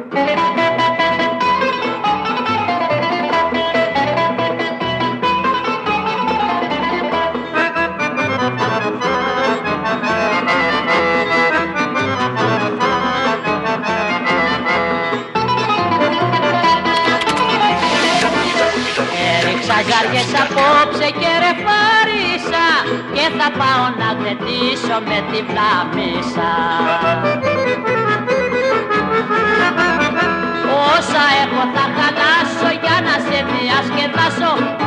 Ζαριές απόψε και ρεφάρισα και θα πάω να γλεντήσω με τη βλάμισα. Όσα έχω θα χαλάσω για να σε διασκεδάσω.